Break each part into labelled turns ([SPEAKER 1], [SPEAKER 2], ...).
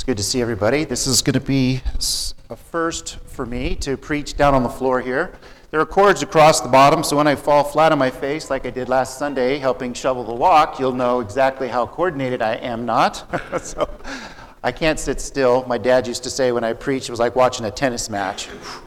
[SPEAKER 1] Good to see everybody. This is going to be a first for me to preach down on the floor here. There are cords across the bottom, so when I fall flat on my face like I did last Sunday helping shovel the walk, you'll know exactly how coordinated I am not. So I can't sit still. My dad used to say when I preached it was like watching a tennis match.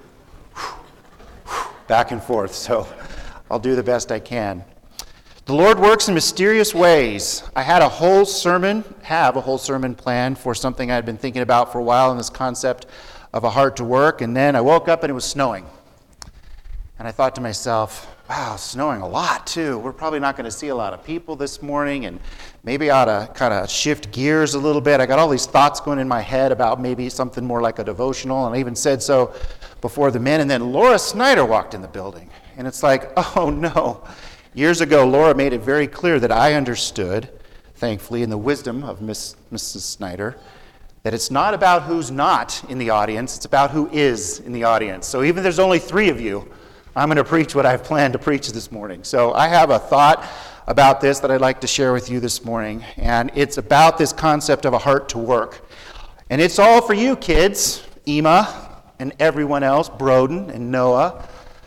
[SPEAKER 1] Back and forth, so I'll do the best I can. The Lord works in mysterious ways. I have a whole sermon planned for something I had been thinking about for a while in this concept of a heart to work, and then I woke up and it was snowing. And I thought to myself, wow, snowing a lot too. We're probably not going to see a lot of people this morning, and maybe I ought to kind of shift gears a little bit. I got all these thoughts going in my head about maybe something more like a devotional, and I even said so before the men, and then Laura Snyder walked in the building. And it's like, oh no. Years ago, Laura made it very clear that I understood, thankfully, in the wisdom of Mrs. Snyder, that it's not about who's not in the audience, it's about who is in the audience. So even if there's only 3 of you, I'm going to preach what I've planned to preach this morning. So I have a thought about this that I'd like to share with you this morning, and it's about this concept of a heart to work. And it's all for you kids, Ema and everyone else, Broden and Noah,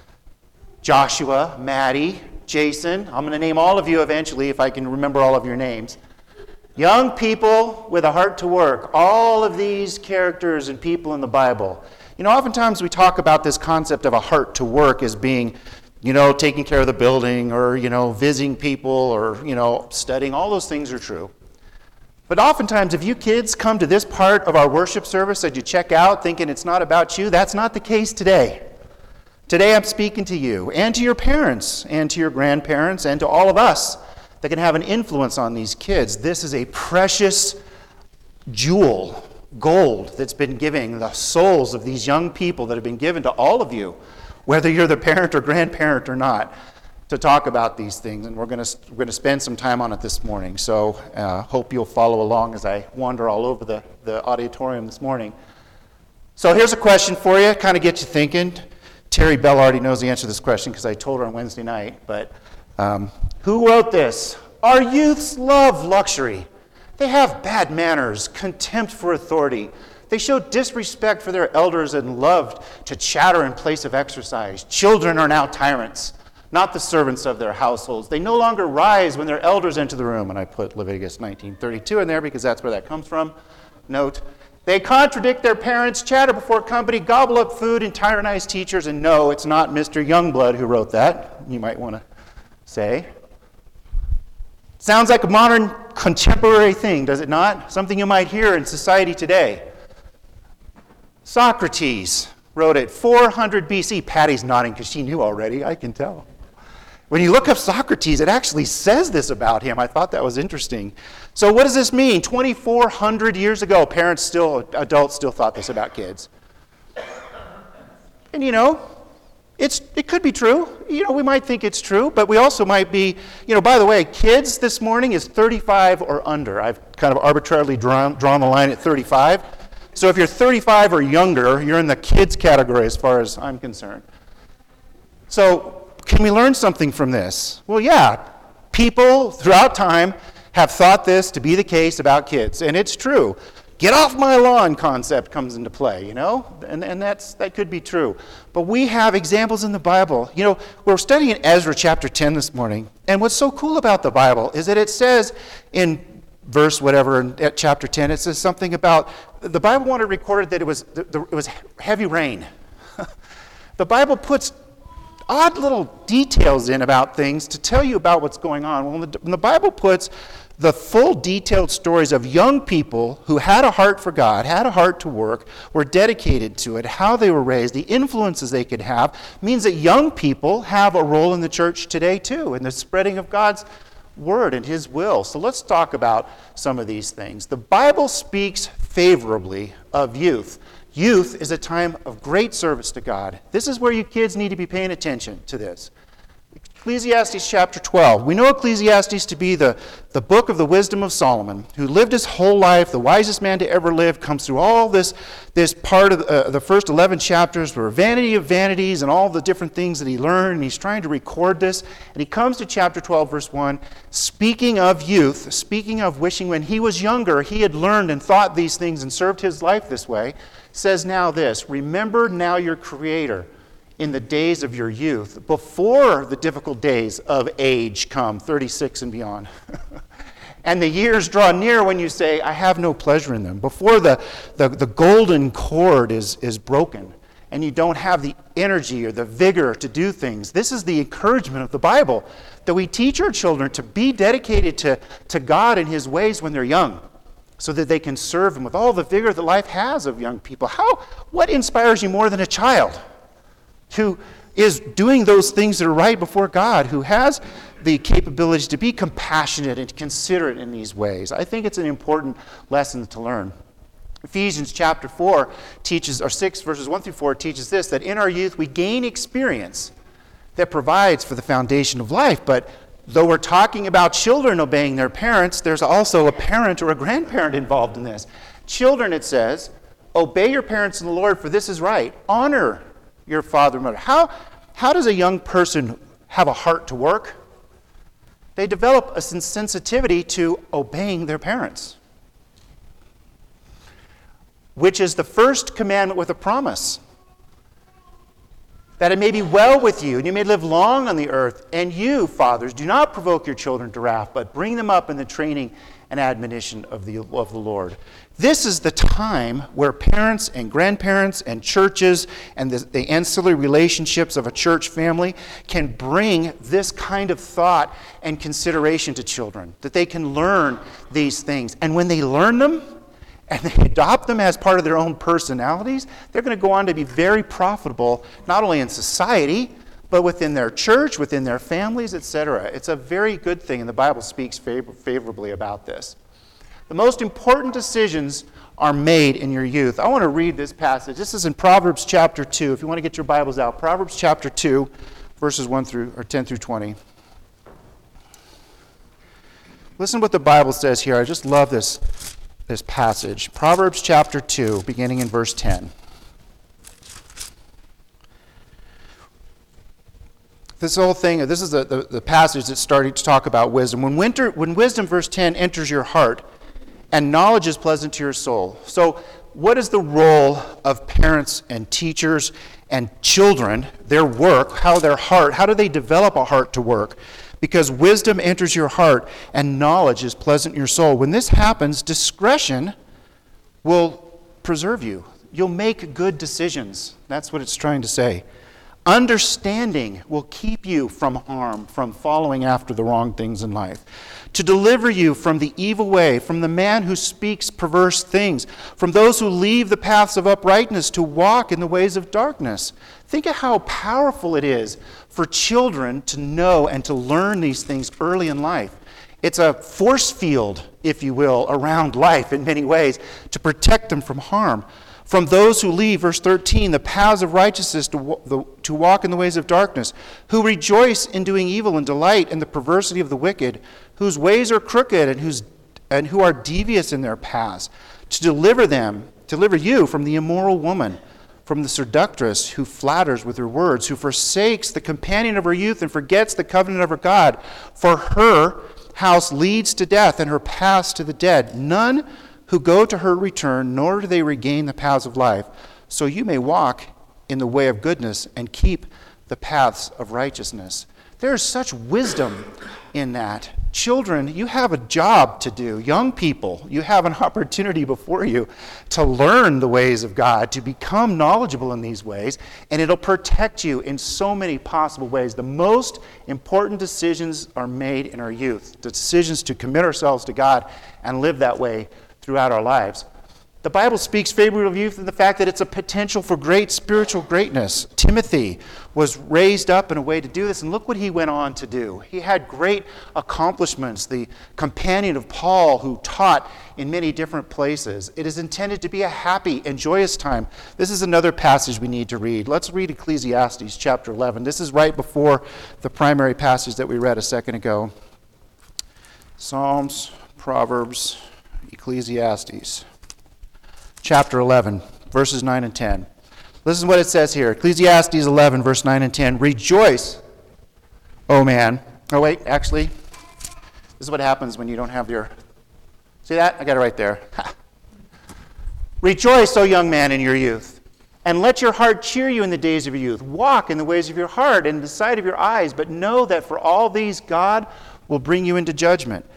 [SPEAKER 1] Joshua, Maddie, Jason. I'm going to name all of you eventually if I can remember all of your names. Young people with a heart to work. All of these characters and people in the Bible. You know, oftentimes we talk about this concept of a heart to work as being, taking care of the building or, visiting people or, studying. All those things are true. But oftentimes if you kids come to this part of our worship service that you check out thinking it's not about you, that's not the case today. Today I'm speaking to you and to your parents and to your grandparents and to all of us that can have an influence on these kids. This is a precious jewel, gold, that's been giving the souls of these young people that have been given to all of you, whether you're the parent or grandparent or not, to talk about these things. And we're going to spend some time on it this morning. So hope you'll follow along as I wander all over the auditorium this morning. So here's a question for you, kind of get you thinking. Terry Bell already knows the answer to this question because I told her on Wednesday night, but who wrote this? Our youths love luxury. They have bad manners, contempt for authority. They show disrespect for their elders and love to chatter in place of exercise. Children are now tyrants, not the servants of their households. They no longer rise when their elders enter the room. And I put Leviticus 19:32 in there because that's where that comes from. Note, they contradict their parents, chatter before company, gobble up food, and tyrannize teachers. And no, it's not Mr. Youngblood who wrote that, you might want to say. Sounds like a modern contemporary thing, does it not? Something you might hear in society today. Socrates wrote it 400 BC. Patty's nodding because she knew already, I can tell. When you look up Socrates, it actually says this about him. I thought that was interesting. So what does this mean? 2,400 years ago, adults still thought this about kids. And it could be true. We might think it's true, but we also might be, by the way, kids this morning is 35 or under. I've kind of arbitrarily drawn the line at 35. So if you're 35 or younger, you're in the kids category as far as I'm concerned. So can we learn something from this? Well, yeah. People throughout time have thought this to be the case about kids, and it's true. Get off my lawn concept comes into play, and that could be true. But we have examples in the Bible. We're studying Ezra chapter 10 this morning, and what's so cool about the Bible is that it says in verse whatever at chapter 10, it says something about, the Bible wanted recorded that it was heavy rain. The Bible puts odd little details in about things to tell you about what's going on. Well, when the Bible puts the full detailed stories of young people who had a heart for God, had a heart to work, were dedicated to it, how they were raised, the influences they could have, means that young people have a role in the church today too, in the spreading of God's word and his will. So let's talk about some of these things. The Bible speaks favorably of youth. Youth is a time of great service to God. This is where you kids need to be paying attention to this. Ecclesiastes chapter 12. We know Ecclesiastes to be the book of the wisdom of Solomon, who lived his whole life, the wisest man to ever live, comes through all this part of the first 11 chapters were vanity of vanities and all the different things that he learned, and he's trying to record this. And he comes to chapter 12, verse 1, speaking of youth, speaking of wishing when he was younger, he had learned and thought these things and served his life this way, says now this, remember now your Creator in the days of your youth, before the difficult days of age come, 36 and beyond. And the years draw near when you say, I have no pleasure in them. Before the golden cord is broken, and you don't have the energy or the vigor to do things. This is the encouragement of the Bible, that we teach our children to be dedicated to God and His ways when they're young, so that they can serve Him with all the vigor that life has of young people. What inspires you more than a child who is doing those things that are right before God, who has the capability to be compassionate and considerate in these ways? I think it's an important lesson to learn. Ephesians chapter 4 teaches, or 6 verses 1 through 4 teaches this, that in our youth we gain experience that provides for the foundation of life. But though we're talking about children obeying their parents, there's also a parent or a grandparent involved in this. Children, it says, obey your parents in the Lord, for this is right. Honor your father and mother. How does a young person have a heart to work? They develop a sensitivity to obeying their parents, which is the first commandment with a promise, that it may be well with you, and you may live long on the earth. And you, fathers, do not provoke your children to wrath, but bring them up in the training and admonition of the Lord. This is the time where parents and grandparents and churches and the ancillary relationships of a church family can bring this kind of thought and consideration to children, that they can learn these things. And when they learn them and they adopt them as part of their own personalities, they're going to go on to be very profitable, not only in society, but within their church, within their families, etc. It's a very good thing, and the Bible speaks favorably about this. The most important decisions are made in your youth. I want to read this passage. This is in Proverbs chapter 2. If you want to get your Bibles out, Proverbs chapter 2, verses 10 through 20. Listen to what the Bible says here. I just love this passage. Proverbs chapter 2, beginning in verse 10. This whole thing, this is the passage that's starting to talk about wisdom. When wisdom, verse 10, enters your heart, and knowledge is pleasant to your soul. So what is the role of parents and teachers and children, their work, how do they develop a heart to work? Because wisdom enters your heart, and knowledge is pleasant in your soul. When this happens, discretion will preserve you. You'll make good decisions. That's what it's trying to say. Understanding will keep you from harm, from following after the wrong things in life, to deliver you from the evil way, from the man who speaks perverse things, from those who leave the paths of uprightness to walk in the ways of darkness. Think of how powerful it is for children to know and to learn these things early in life. It's a force field, if you will, around life in many ways to protect them from harm. From those who leave, verse 13, the paths of righteousness to walk in the ways of darkness, who rejoice in doing evil and delight in the perversity of the wicked, whose ways are crooked and who are devious in their paths, to deliver you from the immoral woman, from the seductress who flatters with her words, who forsakes the companion of her youth and forgets the covenant of her God. For her house leads to death and her paths to the dead. None who go to her return, nor do they regain the paths of life. So you may walk in the way of goodness and keep the paths of righteousness. There is such wisdom in that. Children, you have a job to do. Young people, you have an opportunity before you to learn the ways of God, to become knowledgeable in these ways, and it'll protect you in so many possible ways. The most important decisions are made in our youth, the decisions to commit ourselves to God and live that way throughout our lives. The Bible speaks favorably of youth in the fact that it's a potential for great spiritual greatness. Timothy was raised up in a way to do this, and look what he went on to do. He had great accomplishments, the companion of Paul who taught in many different places. It is intended to be a happy and joyous time. This is another passage we need to read. Let's read Ecclesiastes chapter 11. This is right before the primary passage that we read a second ago. Psalms, Proverbs, Ecclesiastes. Chapter 11, verses 9 and 10. Listen to what it says here. Ecclesiastes 11, verse 9 and 10. Rejoice, O man. Oh, wait, actually, this is what happens when you don't have your... See that? I got it right there. Rejoice, O young man, in your youth, and let your heart cheer you in the days of your youth. Walk in the ways of your heart and in the sight of your eyes, but know that for all these God will bring you into judgment.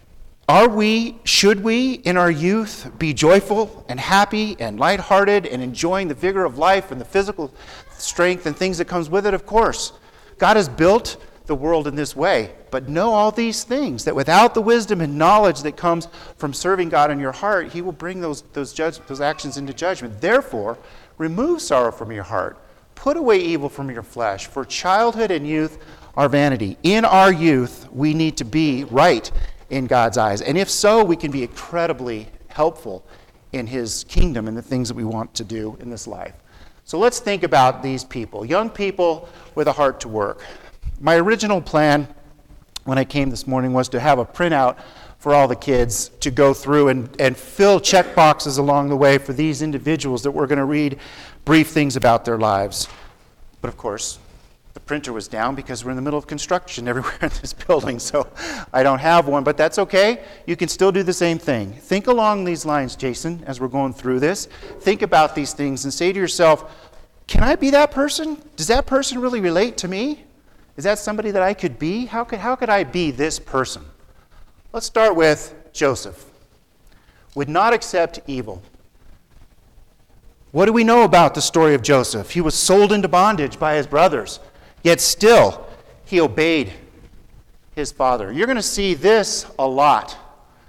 [SPEAKER 1] Should we, in our youth, be joyful and happy and lighthearted and enjoying the vigor of life and the physical strength and things that comes with it? Of course. God has built the world in this way. But know all these things, that without the wisdom and knowledge that comes from serving God in your heart, he will bring those actions into judgment. Therefore, remove sorrow from your heart. Put away evil from your flesh. For childhood and youth are vanity. In our youth, we need to be right in God's eyes. And if so, we can be incredibly helpful in his kingdom and the things that we want to do in this life. So let's think about these people, young people with a heart to work. My original plan when I came this morning was to have a printout for all the kids to go through and fill check boxes along the way for these individuals that we're going to read brief things about their lives. But of course, the printer was down because we're in the middle of construction everywhere in this building, so I don't have one, but that's okay. You can still do the same thing. Think along these lines, Jason, as we're going through this. Think about these things and say to yourself, can I be that person? Does that person really relate to me? Is that somebody that I could be? How could I be this person? Let's start with Joseph. Would not accept evil. What do we know about the story of Joseph? He was sold into bondage by his brothers. Yet still, he obeyed his father. You're going to see this a lot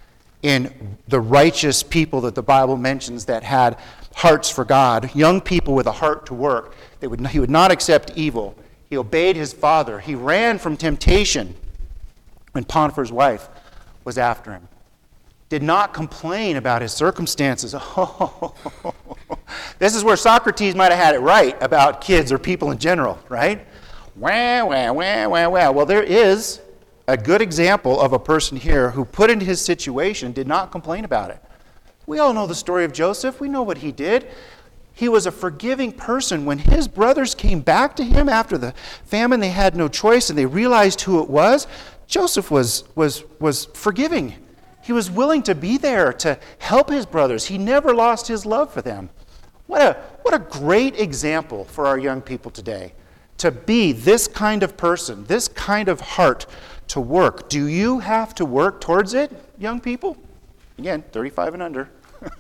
[SPEAKER 1] in the righteous people that the Bible mentions that had hearts for God, young people with a heart to work. He would not accept evil. He obeyed his father. He ran from temptation when Potiphar's wife was after him. Did not complain about his circumstances. Oh, this is where Socrates might have had it right about kids or people in general, right? Wah, wah, wah, wah, wah. Well, there is a good example of a person here who put into his situation, did not complain about it. We all know the story of Joseph. We know what he did. He was a forgiving person. When his brothers came back to him after the famine, they had no choice and they realized who it was. Joseph was forgiving. He was willing to be there to help his brothers. He never lost his love for them. What a great example for our young people today. To be this kind of person, this kind of heart to work. Do you have to work towards it, young people? Again, 35 and under.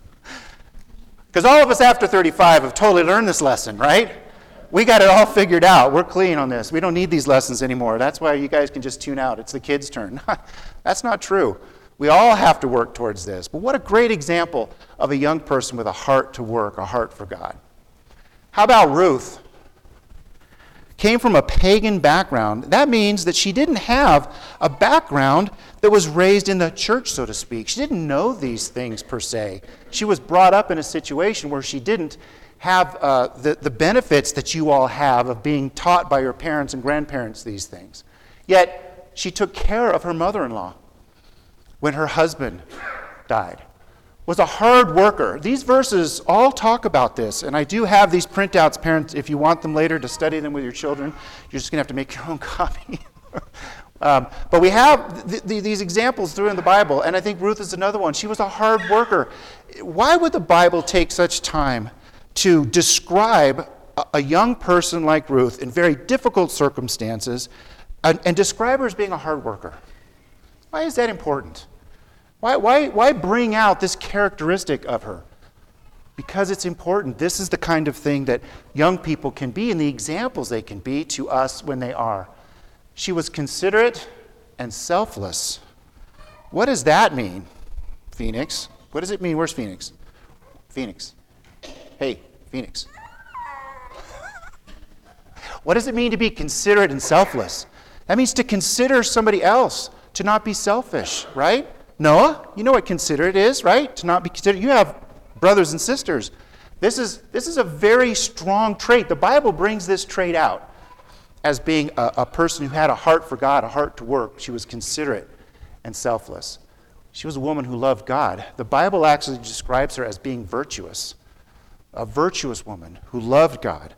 [SPEAKER 1] Because all of us after 35 have totally learned this lesson, right? We got it all figured out. We're clean on this. We don't need these lessons anymore. That's why you guys can just tune out. It's the kids' turn. That's not true. We all have to work towards this. But what a great example of a young person with a heart to work, a heart for God. How about Ruth? Came from a pagan background. That means that she didn't have a background that was raised in the church, so to speak. She didn't know these things per se. She was brought up in a situation where she didn't have the benefits that you all have of being taught by your parents and grandparents these things. Yet she took care of her mother-in-law when her husband died. Was a hard worker. These verses all talk about this, and I do have these printouts, parents, if you want them later to study them with your children. You're just going to have to make your own copy. But we have these examples through in the Bible, and I think Ruth is another one. She was a hard worker. Why would the Bible take such time to describe a young person like Ruth in very difficult circumstances and describe her as being a hard worker? Why is that important? Why bring out this characteristic of her? Because it's important. This is the kind of thing that young people can be and the examples they can be to us when they are. She was considerate and selfless. What does that mean, Phoenix? What does it mean? Where's Phoenix? Phoenix. Hey, Phoenix. What does it mean to be considerate and selfless? That means to consider somebody else, to not be selfish, right? Noah, you know what considerate is, right? To not be considerate. You have brothers and sisters. This is a very strong trait. The Bible brings this trait out as being a person who had a heart for God, a heart to work. She was considerate and selfless. She was a woman who loved God. The Bible actually describes her as being virtuous, a virtuous woman who loved God.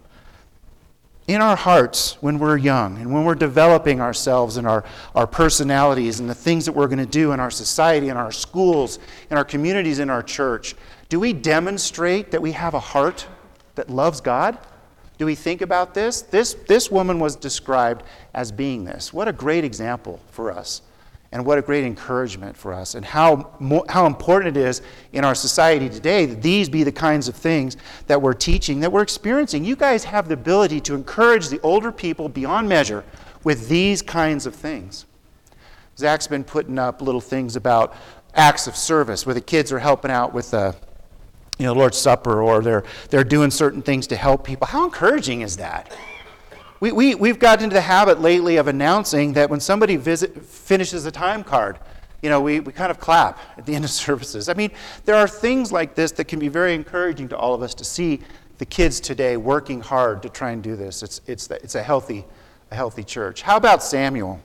[SPEAKER 1] In our hearts, when we're young and when we're developing ourselves and our personalities and the things that we're going to do in our society, in our schools, in our communities, in our church, do we demonstrate that we have a heart that loves God? Do we think about this? This woman was described as being this. What a great example for us, and what a great encouragement for us, and how important it is in our society today that these be the kinds of things that we're teaching, that we're experiencing. You guys have the ability to encourage the older people beyond measure with these kinds of things. Zach's been putting up little things about acts of service where the kids are helping out with the Lord's Supper, or they're doing certain things to help people. How encouraging is that? We've gotten into the habit lately of announcing that when somebody finishes a time card, we kind of clap at the end of services. I mean, there are things like this that can be very encouraging to all of us to see the kids today working hard to try and do this. It's a healthy church. How about Samuel?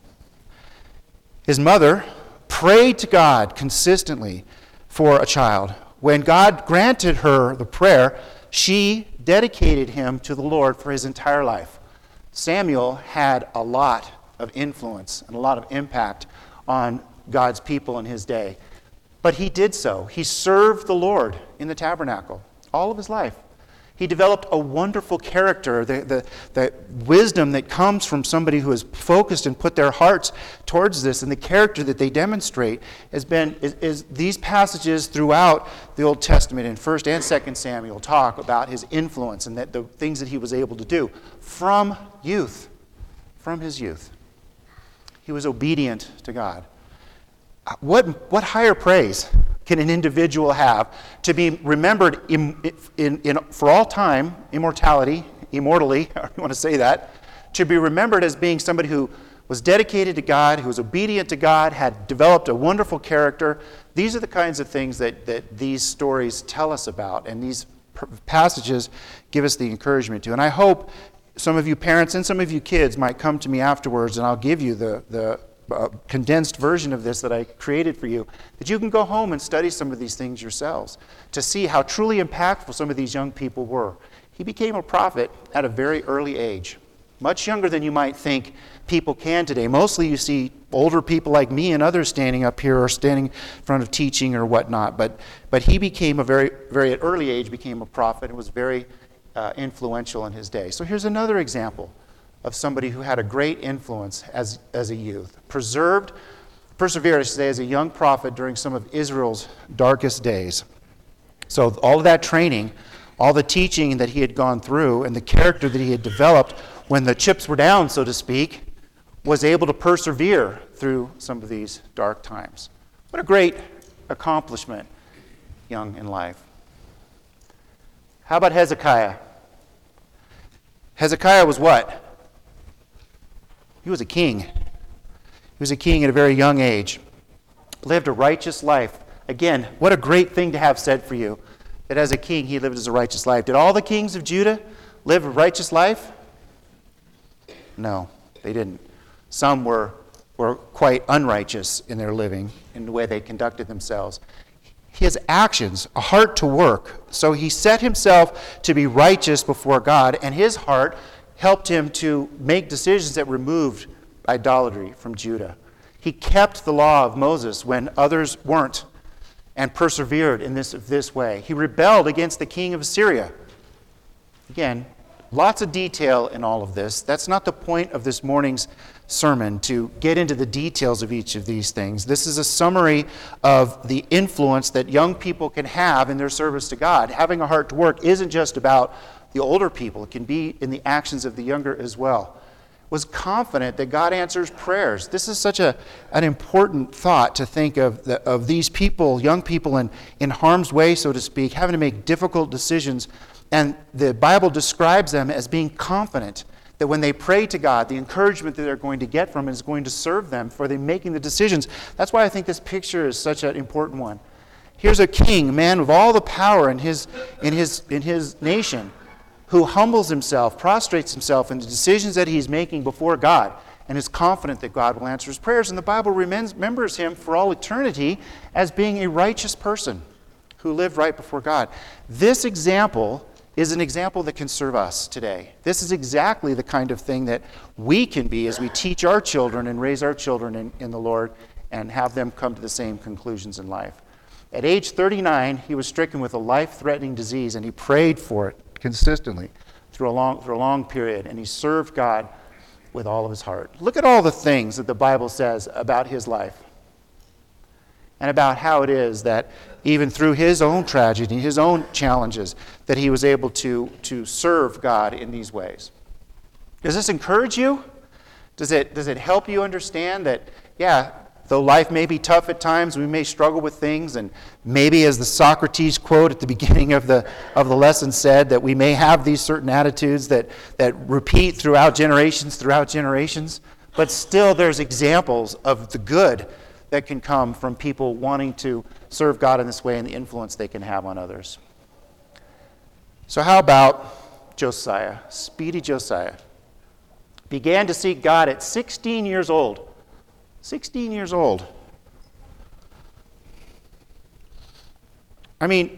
[SPEAKER 1] His mother prayed to God consistently for a child. When God granted her the prayer, she dedicated him to the Lord for his entire life. Samuel had a lot of influence and a lot of impact on God's people in his day. But he did so. He served the Lord in the tabernacle all of his life. He developed a wonderful character, the wisdom that comes from somebody who is focused and put their hearts towards this, and the character that they demonstrate is these passages throughout the Old Testament in 1 and 2 Samuel talk about his influence and that the things that he was able to do from his youth. He was obedient to God. What higher praise can an individual have to be remembered for all time, immortally, if you want to say that, to be remembered as being somebody who was dedicated to God, who was obedient to God, had developed a wonderful character. These are the kinds of things that these stories tell us about, and these passages give us the encouragement to. And I hope some of you parents and some of you kids might come to me afterwards, and I'll give you the condensed version of this that I created for you, that you can go home and study some of these things yourselves to see how truly impactful some of these young people were. He became a prophet at a very early age, much younger than you might think people can today. Mostly you see older people like me and others standing up here or standing in front of teaching or whatnot, but he became a very, very at early age became a prophet and was very influential in his day. So here's another example of somebody who had a great influence as a youth. Persevered, I should say, as a young prophet during some of Israel's darkest days. So all of that training, all the teaching that he had gone through, and the character that he had developed when the chips were down, so to speak, was able to persevere through some of these dark times. What a great accomplishment young in life. How about Hezekiah? Hezekiah was what? He was a king. He was a king at a very young age. Lived a righteous life. Again, what a great thing to have said for you, that as a king he lived as a righteous life. Did all the kings of Judah live a righteous life? No, they didn't. Some were quite unrighteous in their living, in the way they conducted themselves. His actions, a heart to work. So he set himself to be righteous before God, and his heart helped him to make decisions that removed idolatry from Judah. He kept the law of Moses when others weren't, and persevered in this way. He rebelled against the king of Assyria. Again, lots of detail in all of this. That's not the point of this morning's sermon, to get into the details of each of these things. This is a summary of the influence that young people can have in their service to God. Having a heart to work isn't just about the older people. It can be in the actions of the younger as well. was confident that God answers prayers. This is such an important thought to think of these people, young people in harm's way, so to speak, having to make difficult decisions. And the Bible describes them as being confident that when they pray to God, the encouragement that they're going to get from it is going to serve them for them making the decisions. That's why I think this picture is such an important one. Here's a king, a man with all the power in his nation, who humbles himself, prostrates himself in the decisions that he's making before God, and is confident that God will answer his prayers. And the Bible remembers him for all eternity as being a righteous person who lived right before God. This example is an example that can serve us today. This is exactly the kind of thing that we can be as we teach our children and raise our children in the Lord and have them come to the same conclusions in life. At age 39, he was stricken with a life-threatening disease, and he prayed for it consistently through a long period, and he served God with all of his heart. Look at all the things that the Bible says about his life and about how it is that even through his own tragedy, his own challenges, that he was able to serve God in these ways. Does this encourage you? Does it help you understand that, yeah, though life may be tough at times, we may struggle with things, and maybe as the Socrates quote at the beginning of the lesson said, that we may have these certain attitudes that repeat throughout generations, but still there's examples of the good that can come from people wanting to serve God in this way and the influence they can have on others. So how about Josiah? Speedy Josiah began to seek God at 16 years old. 16 years old. I mean,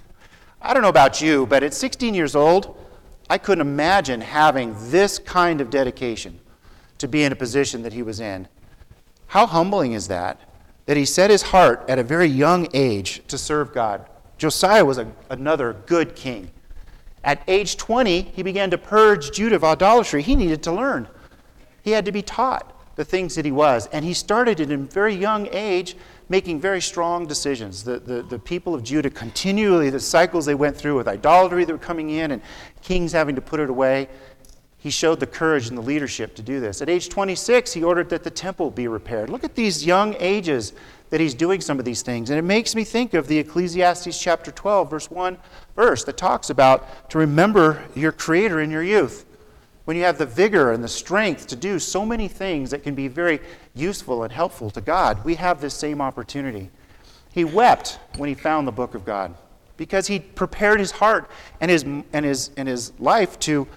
[SPEAKER 1] I don't know about you, but at 16 years old, I couldn't imagine having this kind of dedication to be in a position that he was in. How humbling is that? That he set his heart at a very young age to serve God. Josiah was another good king. At age 20, he began to purge Judah of idolatry. He needed to learn. He had to be taught the things that he was. And he started at a very young age making very strong decisions. The people of Judah continually, the cycles they went through with idolatry that were coming in and kings having to put it away, he showed the courage and the leadership to do this. At age 26, he ordered that the temple be repaired. Look at these young ages that he's doing some of these things. And it makes me think of the Ecclesiastes chapter 12, verse 1 verse that talks about to remember your Creator in your youth. When you have the vigor and the strength to do so many things that can be very useful and helpful to God, we have this same opportunity. He wept when he found the book of God because he prepared his heart and his life to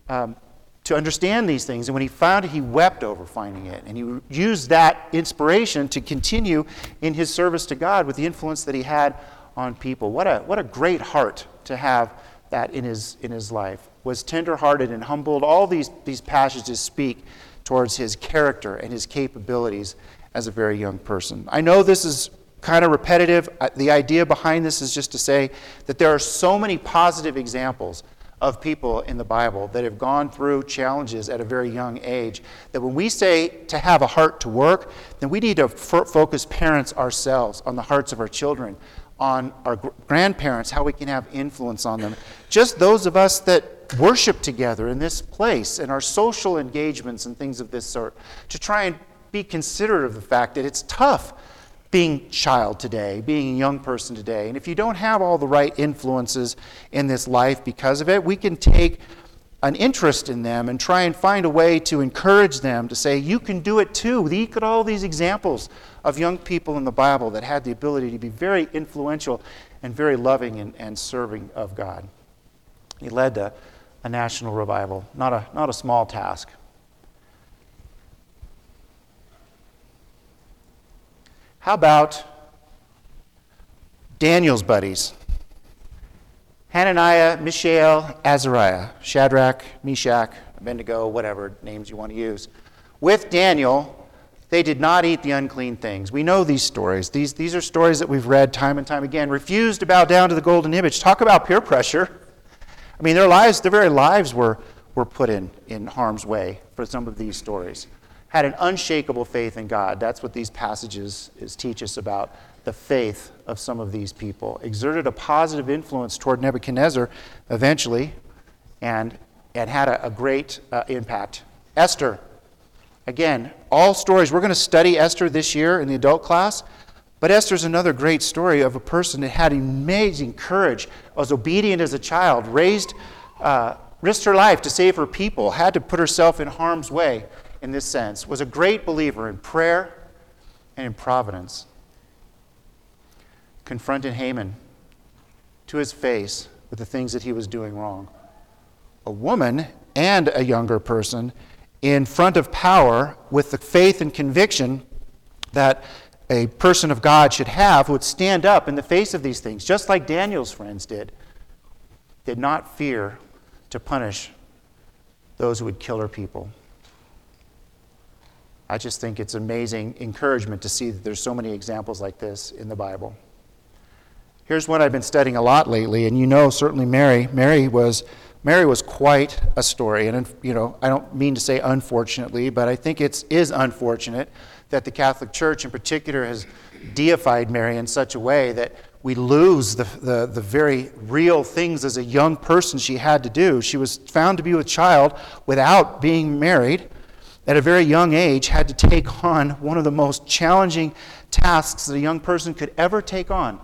[SPEAKER 1] understand these things. And when he found it, he wept over finding it. And he used that inspiration to continue in his service to God with the influence that he had on people. What a great heart to have that in his life. Was tender-hearted and humbled. All these passages speak towards his character and his capabilities as a very young person. I know this is kind of repetitive. The idea behind this is just to say that there are so many positive examples of people in the Bible that have gone through challenges at a very young age, that when we say to have a heart to work, then we need to focus parents ourselves on the hearts of our children, on our grandparents, how we can have influence on them. Just those of us that worship together in this place and our social engagements and things of this sort, to try and be considerate of the fact that it's tough being a child today, being a young person today. And if you don't have all the right influences in this life because of it, we can take an interest in them and try and find a way to encourage them to say, you can do it too. Look at all these examples of young people in the Bible that had the ability to be very influential and very loving and serving of God. He led a national revival, not a small task. How about Daniel's buddies? Hananiah, Mishael, Azariah, Shadrach, Meshach, Abednego, whatever names you want to use. With Daniel, they did not eat the unclean things. We know these stories. These are stories that we've read time and time again. Refused to bow down to the golden image. Talk about peer pressure. I mean, their very lives were put in harm's way for some of these stories. Had an unshakable faith in God. That's what these passages teach us about the faith of some of these people. Exerted a positive influence toward Nebuchadnezzar eventually, and had a great impact. Esther, Again, all stories. We're going to study Esther this year in the adult class, but Esther's another great story of a person that had amazing courage, was obedient as a child, risked her life to save her people, had to put herself in harm's way in this sense, was a great believer in prayer and in providence. Confronted Haman to his face with the things that he was doing wrong. A woman and a younger person in front of power with the faith and conviction that a person of God should have, would stand up in the face of these things, just like Daniel's friends did not fear to punish those who would kill her people. I just think it's amazing encouragement to see that there's so many examples like this in the Bible. Here's one I've been studying a lot lately, and you know certainly Mary was quite a story. And I don't mean to say unfortunately, but I think it is unfortunate that the Catholic Church in particular has deified Mary in such a way that we lose the very real things as a young person she had to do. She was found to be with child without being married. At a very young age, had to take on one of the most challenging tasks that a young person could ever take on.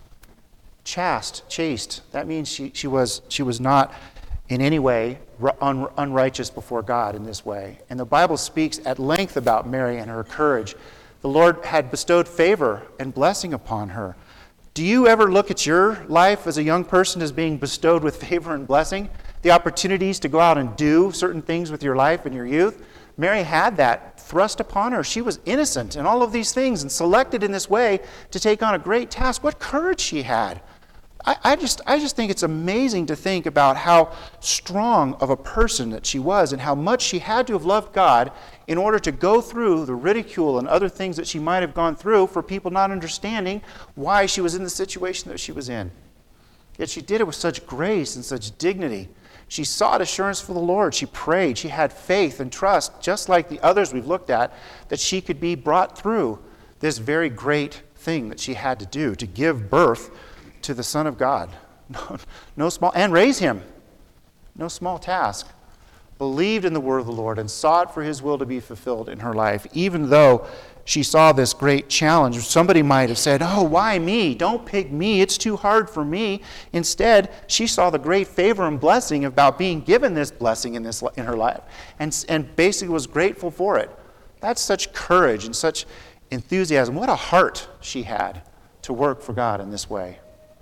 [SPEAKER 1] Chaste. That means she was not in any way unrighteous before God in this way. And the Bible speaks at length about Mary and her courage. The Lord had bestowed favor and blessing upon her. Do you ever look at your life as a young person as being bestowed with favor and blessing? The opportunities to go out and do certain things with your life in your youth? Mary had that thrust upon her. She was innocent in all of these things and selected in this way to take on a great task. What courage she had. I just think it's amazing to think about how strong of a person that she was and how much she had to have loved God in order to go through the ridicule and other things that she might have gone through for people not understanding why she was in the situation that she was in. Yet she did it with such grace and such dignity. She sought assurance for the Lord. She prayed. She had faith and trust, just like the others we've looked at, that she could be brought through this very great thing that she had to do, to give birth to the Son of God. No small, and raise him. No small task. Believed in the word of the Lord and sought for his will to be fulfilled in her life, even though she saw this great challenge. Somebody might have said, "Oh, why me? Don't pick me. It's too hard for me." Instead, she saw the great favor and blessing about being given this blessing in her life, and basically was grateful for it. That's such courage and such enthusiasm. What a heart she had to work for God in this way.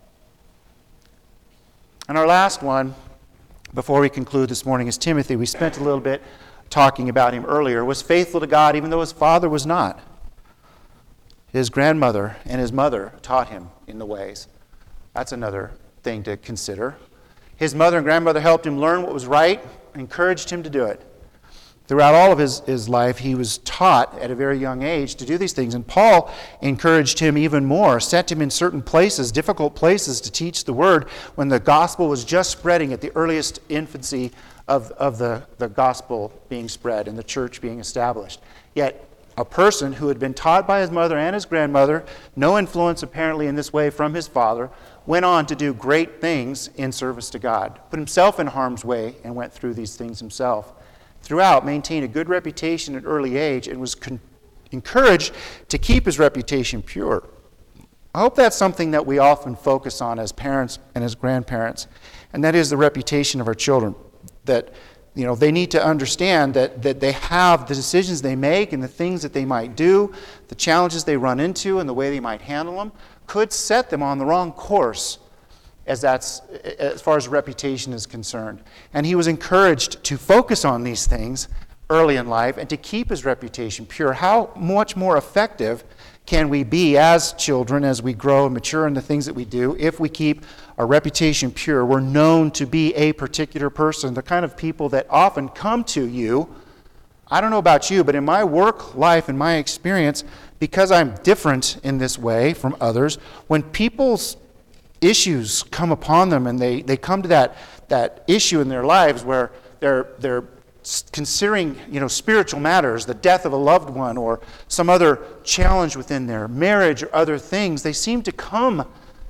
[SPEAKER 1] And our last one, before we conclude this morning, is Timothy. We spent a little bit talking about him earlier. Was faithful to God even though his father was not. His grandmother and his mother taught him in the ways. That's another thing to consider. His mother and grandmother helped him learn what was right, encouraged him to do it. Throughout all of his life, he was taught at a very young age to do these things. And Paul encouraged him even more, sent him in certain places, difficult places, to teach the word when the gospel was just spreading at the earliest infancy of the gospel being spread and the church being established. Yet a person who had been taught by his mother and his grandmother, no influence apparently in this way from his father, went on to do great things in service to God, put himself in harm's way and went through these things himself. Throughout, maintained a good reputation at early age and was encouraged to keep his reputation pure. I hope that's something that we often focus on as parents and as grandparents, and that is the reputation of our children. That they need to understand that they have the decisions they make and the things that they might do, the challenges they run into and the way they might handle them, could set them on the wrong course as far as reputation is concerned. And he was encouraged to focus on these things early in life and to keep his reputation pure. How much more effective can we be as children as we grow and mature in the things that we do if we keep our reputation pure? We're known to be a particular person, the kind of people that often come to you. I don't know about you, but in my work life and my experience, because I'm different in this way from others, when people's issues come upon them and they come to that issue in their lives where they're considering spiritual matters, the death of a loved one or some other challenge within their marriage or other things, they seem to come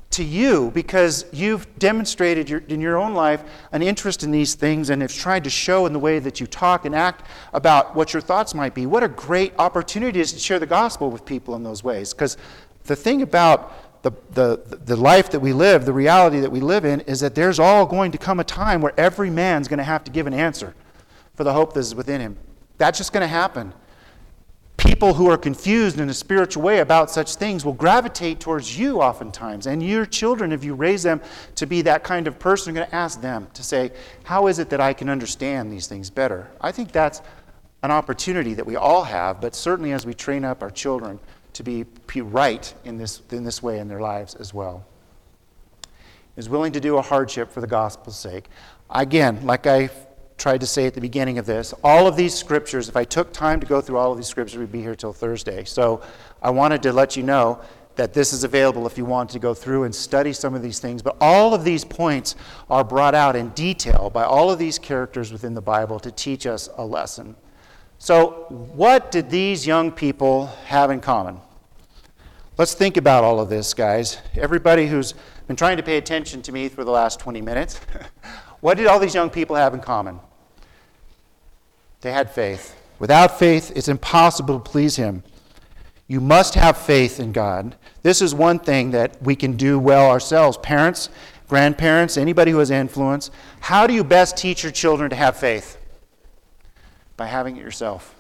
[SPEAKER 1] to you because you've demonstrated in your own life an interest in these things and have tried to show in the way that you talk and act about what your thoughts might be. What a great opportunity it is to share the gospel with people in those ways. Because the thing about the life that we live, the reality that we live in, is that there's all going to come a time where every man's going to have to give an answer for the hope that is within him. That's just going to happen. People who are confused in a spiritual way about such things will gravitate towards you oftentimes. And your children, if you raise them to be that kind of person, are going to ask them to say, how is it that I can understand these things better? I think that's an opportunity that we all have, but certainly as we train up our children to be right in this way in their lives as well. Is willing to do a hardship for the gospel's sake. Again, like I tried to say at the beginning of this, all of these scriptures, if I took time to go through all of these scriptures, we'd be here till Thursday. So I wanted to let you know that this is available if you want to go through and study some of these things. But all of these points are brought out in detail by all of these characters within the Bible to teach us a lesson. So what did these young people have in common? Let's think about all of this, guys. Everybody who's been trying to pay attention to me for the last 20 minutes, what did all these young people have in common? They had faith. Without faith, it's impossible to please Him. You must have faith in God. This is one thing that we can do well ourselves. Parents, grandparents, anybody who has influence. How do you best teach your children to have faith? By having it yourself.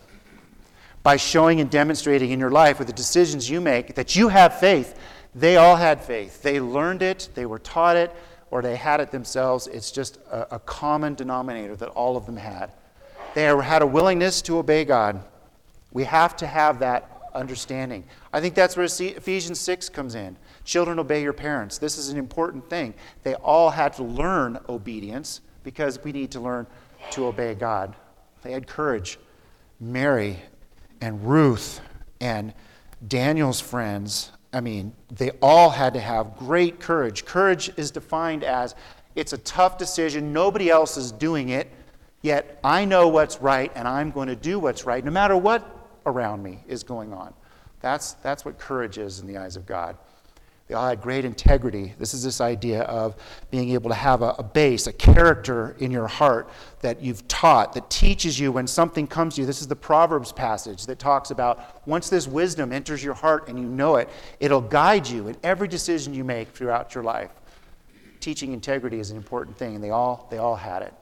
[SPEAKER 1] By showing and demonstrating in your life with the decisions you make that you have faith. They all had faith. They learned it, they were taught it, or they had it themselves. It's just a common denominator that all of them had. They had a willingness to obey God. We have to have that understanding. I think that's where Ephesians 6 comes in. Children, obey your parents. This is an important thing. They all had to learn obedience because we need to learn to obey God. They had courage. Mary and Ruth and Daniel's friends, they all had to have great courage. Courage is defined as it's a tough decision. Nobody else is doing it. Yet I know what's right, and I'm going to do what's right, no matter what around me is going on. That's what courage is in the eyes of God. They all had great integrity. This is this idea of being able to have a base, a character in your heart that you've taught, that teaches you when something comes to you. This is the Proverbs passage that talks about once this wisdom enters your heart and you know it, it'll guide you in every decision you make throughout your life. Teaching integrity is an important thing, and they all had it.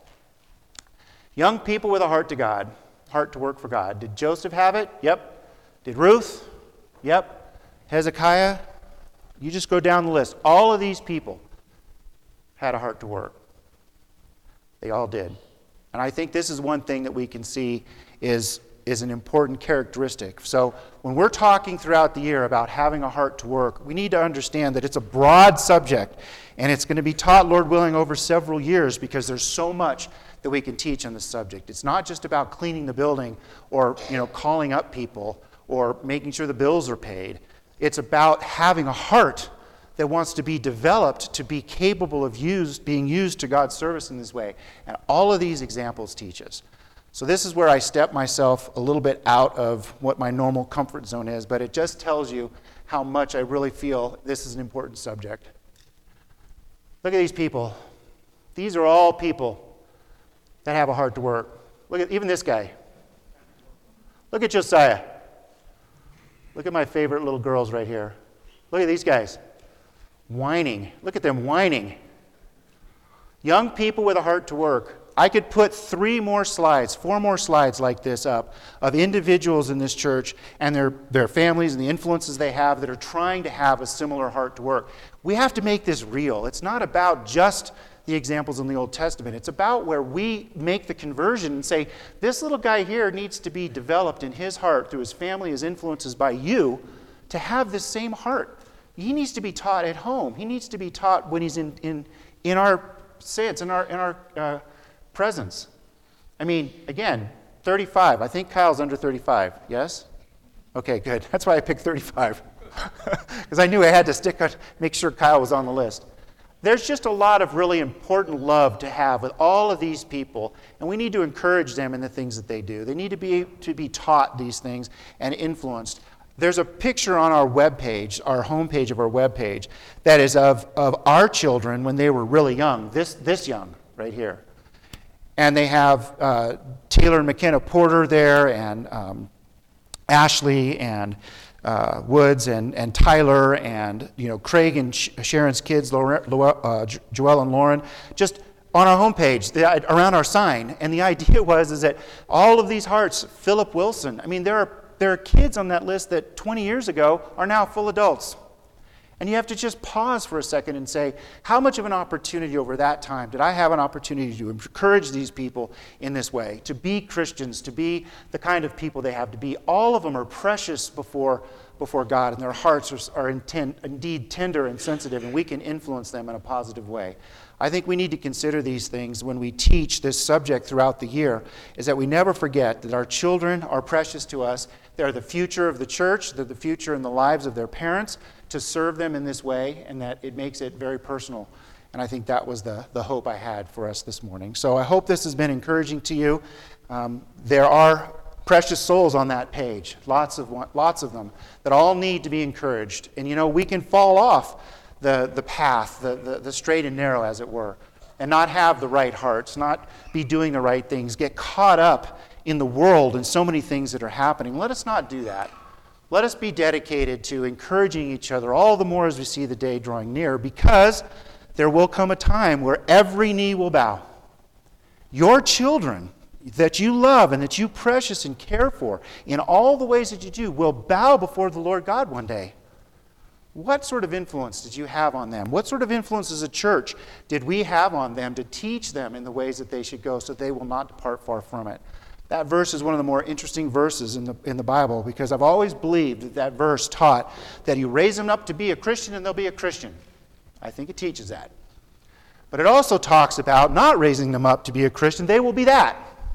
[SPEAKER 1] Young people with a heart to God, heart to work for God. Did Joseph have it? Yep. Did Ruth? Yep. Hezekiah? You just go down the list. All of these people had a heart to work. They all did. And I think this is one thing that we can see is an important characteristic. So when we're talking throughout the year about having a heart to work, we need to understand that it's a broad subject, and it's going to be taught, Lord willing, over several years because there's so much that we can teach on this subject. It's not just about cleaning the building or calling up people or making sure the bills are paid. It's about having a heart that wants to be developed to be capable of being used to God's service in this way. And all of these examples teach us. So this is where I step myself a little bit out of what my normal comfort zone is, but it just tells you how much I really feel this is an important subject. Look at these people. These are all people that have a heart to work. Look at even this guy. Look at Josiah. Look at my favorite little girls right here. Look at these guys. Whining. Look at them whining. Young people with a heart to work. I could put 4 more slides like this up of individuals in this church and their families and the influences they have that are trying to have a similar heart to work. We have to make this real. It's not about just the examples in the Old Testament. It's about where we make the conversion and say, this little guy here needs to be developed in his heart through his family, his influences by you, to have this same heart. He needs to be taught at home. He needs to be taught when he's in our sense, in our presence. Again, 35. I think Kyle's under 35. Yes? Okay, good. That's why I picked 35. Because I knew I had to make sure Kyle was on the list. There's just a lot of really important love to have with all of these people, and we need to encourage them in the things that they do. They need to be taught these things and influenced. There's a picture on our webpage, our homepage of our webpage, that is of our children when they were really young, this young right here. And they have Taylor and McKenna Porter there, and Ashley and Woods and Tyler, and Craig and Sharon's kids, Joelle and Lauren, just on our homepage, around our sign. And the idea is that all of these hearts, Philip Wilson, I mean, there are kids on that list that 20 years ago are now full adults. And you have to just pause for a second and say, how much of an opportunity over that time did I have an opportunity to encourage these people in this way, to be Christians, to be the kind of people they have to be? All of them are precious before God, and their hearts are indeed tender and sensitive, and we can influence them in a positive way. I think we need to consider these things when we teach this subject throughout the year, is that we never forget that our children are precious to us. They're the future of the church. They're the future in the lives of their parents, to serve them in this way, and that it makes it very personal. And I think that was the hope I had for us this morning. So I hope this has been encouraging to you. There are precious souls on that page, lots of them, that all need to be encouraged. And we can fall off the path, the straight and narrow, as it were, and not have the right hearts, not be doing the right things, get caught up in the world and so many things that are happening. Let us not do that. Let us be dedicated to encouraging each other all the more as we see the day drawing near, because there will come a time where every knee will bow. Your children that you love and that you precious and care for in all the ways that you do will bow before the Lord God one day. What sort of influence did you have on them? What sort of influence as a church did we have on them to teach them in the ways that they should go so they will not depart far from it? That verse is one of the more interesting verses in the Bible, because I've always believed that verse taught that you raise them up to be a Christian and they'll be a Christian. I think it teaches that. But it also talks about not raising them up to be a Christian, they will be that.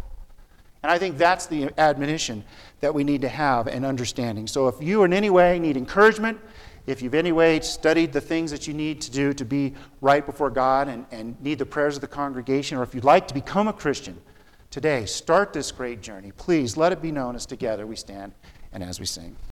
[SPEAKER 1] And I think that's the admonition that we need to have and understanding. So if you in any way need encouragement, if you've in any way studied the things that you need to do to be right before God and need the prayers of the congregation, or if you'd like to become a Christian today, start this great journey. Please let it be known as together we stand and as we sing.